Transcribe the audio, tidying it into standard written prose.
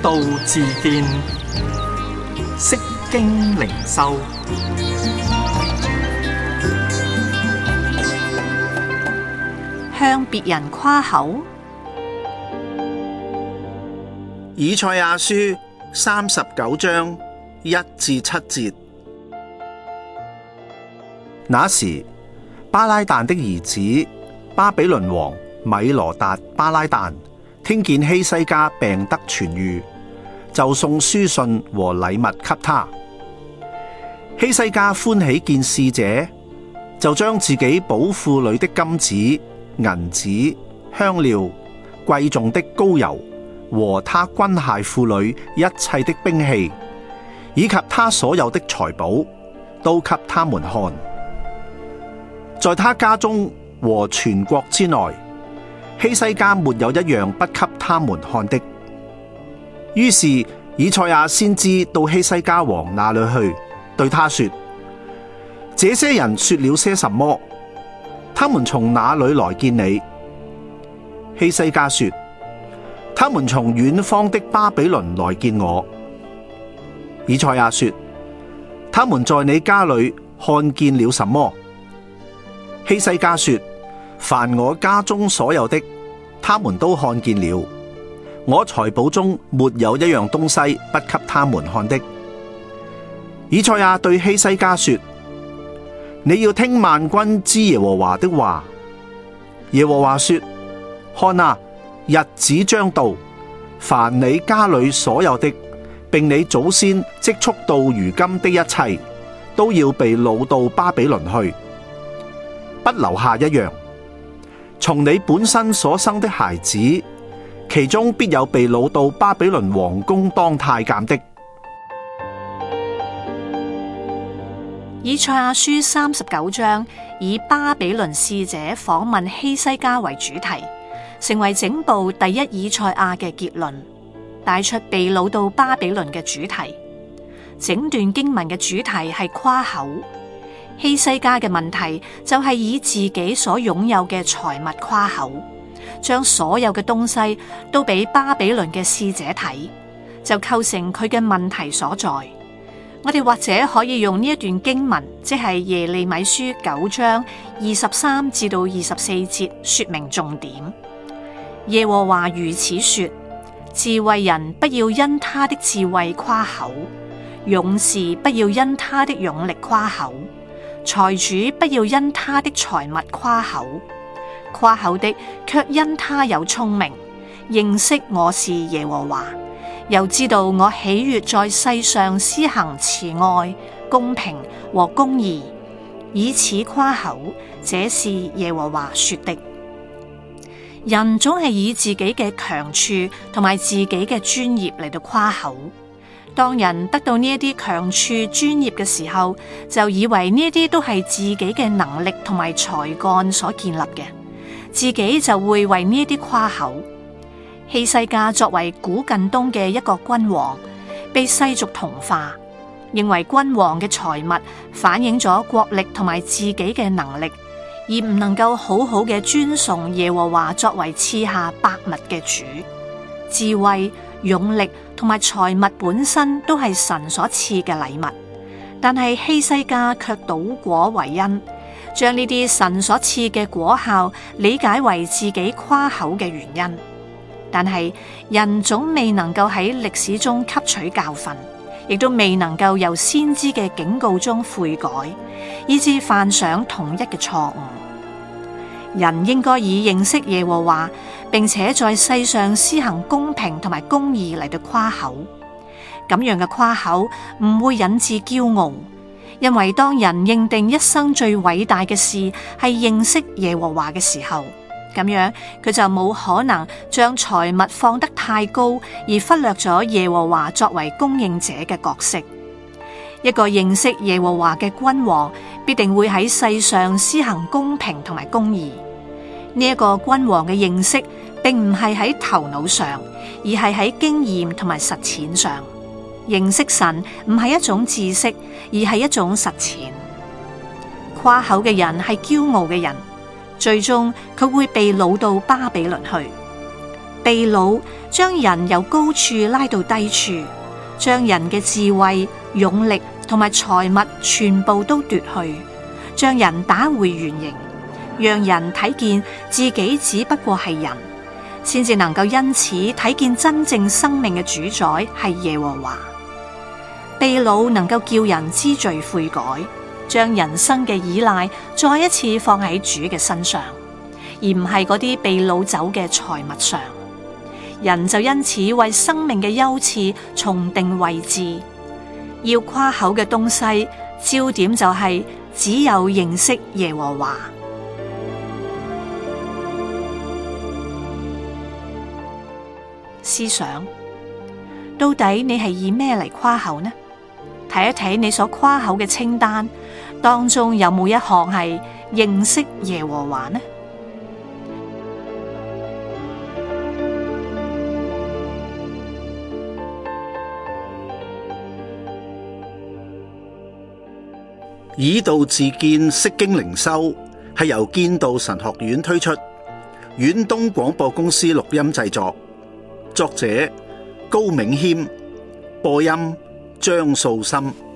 道自見，釋經靈修。 向別人誇口。 以賽亞書39章1至7節。那時，巴拉旦的兒子巴比倫王米羅達巴拉旦聽見希西家病得痊癒，就送書信和禮物給他。希西家歡喜見使者，就將自己寶庫裏的金子、銀子、香料、貴重的膏油和他軍械庫裏一切的兵器，以及他所有的財寶，都給他們看。在他家中和全國之內，希西家沒有一樣不給他們看的。於是以賽亞先知到希西家王那裏去，對他說：這些人說了些什麼？他們從哪裏來見你？希西家說：他們從遠方的巴比倫來見我。以賽亞說：他們在你家裏看見了什麼？希西家說：凡我家中所有的，他們都看見了。我財寶中沒有一樣東西不給他們看的。以賽亞對希西家說：你要聽萬軍之耶和華的話。耶和華說：看啊，日子將到，凡你家裏所有的，並你祖先積蓄到如今的一切，都要被擄到巴比倫去，不留下一樣。從你本身所生的孩子，其中必有被擄到巴比倫王宮當太監的。 以賽亞書39章以巴比倫使者訪問希西家為主題，成為整部第一以賽亞嘅結論，帶出被擄到巴比倫嘅主題。整段經文嘅主題係誇口。希西家嘅問題就係以自己所擁有嘅財物誇口，將所有嘅東西都俾巴比倫嘅使者睇，就構成佢嘅問題所在。我哋或者可以用呢一段經文，即係耶利米書9章23至到24節說明重點。耶和華如此說：智慧人不要因他的智慧誇口，勇士不要因他的勇力誇口，財主不要因他的財物誇口，誇口的卻因他有聰明，認識我是耶和華，又知道我喜悅在世上施行慈愛、公平和公義，以此誇口。這是耶和華說的。人總係以自己嘅強處同埋自己嘅專業嚟到誇口。當人得到呢一啲強處專業嘅時候，就以為呢一啲都係自己嘅能力同埋才幹所建立嘅，自己就會為呢一啲誇口。希西家作為古近東嘅一個君王，被世俗同化，認為君王嘅財物反映咗國力同埋自己嘅能力，而唔能夠好好嘅尊崇耶和華作為賜下百物嘅主。智慧、勇力同埋財物本身都係神所賜嘅禮物，但係希西家卻倒果為因，將呢啲神所賜嘅果效理解為自己誇口嘅原因。但係人總未能夠喺歷史中吸取教訓，亦都未能夠由先知嘅警告中悔改，以致犯上同一嘅錯誤。人應該以認識耶和華，並且在世上施行公平同埋公義嚟到誇口。咁樣嘅誇口唔會引致驕傲，因為當人認定一生最偉大嘅事係認識耶和華嘅時候，咁樣佢就冇可能將財物放得太高，而忽略咗耶和華作為供應者嘅角色。一個認識耶和華嘅君王，必定會喺世上施行公平同埋公義。呢一個君王嘅認識，並唔係喺頭腦上，而係喺經驗同埋實踐上。認識神唔係一種知識，而係一種實踐。誇口嘅人係驕傲嘅人，最終佢會被擄到巴比倫去。 被擄將人由高處拉到低處，將人嘅智慧、勇力同埋財物全部都奪去，將人打回原形，讓人睇見自己只不過係人，先至能夠因此睇見真正生命嘅主宰係耶和華。被擄能夠叫人知罪悔改，將人生嘅依賴再一次放喺主嘅身上，而唔係嗰啲被擄走嘅財物上。人就因此為生命嘅優次重定位置。要誇口嘅東西，焦點就係只有認識耶和華。思想，到底你係以咩嚟誇口呢？睇一睇你所誇口嘅清單當中，有冇一項係認識耶和華呢？ 以道自見，釋經靈修係由建道神學院推出，遠東廣播公司錄音製作，作者高銘謙，播音張素心。